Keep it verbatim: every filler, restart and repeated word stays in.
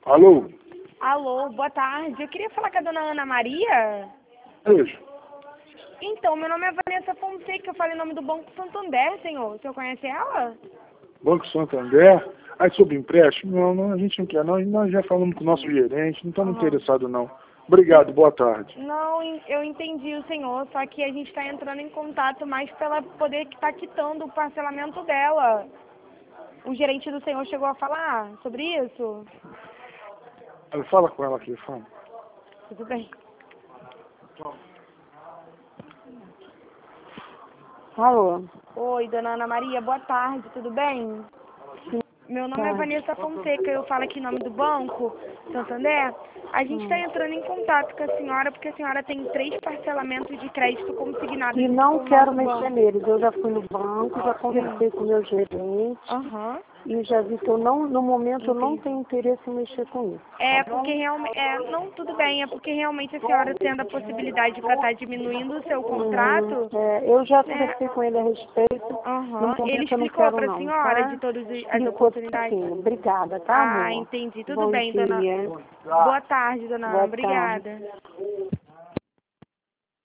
Alô? Alô, boa tarde. Eu queria falar com a dona Ana Maria. Beijo. Então, meu nome é Vanessa Fonseca, eu falo em nome do Banco Santander, senhor. O senhor conhece ela? Banco Santander? Aí sobre empréstimo? Não, não, a gente não quer não. Nós já falamos com o nosso gerente, não estamos Uhum. interessados não. Obrigado, boa tarde. Não, eu entendi o senhor, só que a gente está entrando em contato mais para ela poder estar quitando o parcelamento dela. O gerente do senhor chegou a falar sobre isso? Fala com ela aqui, fala. Tudo bem. Alô? Oi, dona Ana Maria, boa tarde, tudo bem? Sim. Meu nome é Vanessa Fonseca, eu falo aqui em nome do Banco Santander. A gente está Hum. entrando em contato com a senhora porque a senhora tem três parcelamentos de crédito consignado E junto não com o quero nosso mexer banco. neles. Eu já fui no banco, já conversei com o meu gerente Aham. e já vi que eu não, no momento eu não Entendi. tenho interesse em mexer com isso. É Tá bom? porque realmente, é, não, tudo bem, é porque realmente a senhora tendo a possibilidade para estar diminuindo o seu contrato, Uhum. É, eu já né? conversei com ele a respeito. No Aham. Ele momento eu não explicou quero para a não, senhora de tá? todas as Explicou oportunidades? sim. Obrigada, tá, Ah, amor? entendi. Tudo Bom bem, dona. dia. Boa tarde, dona Ana. Boa tarde. Obrigada.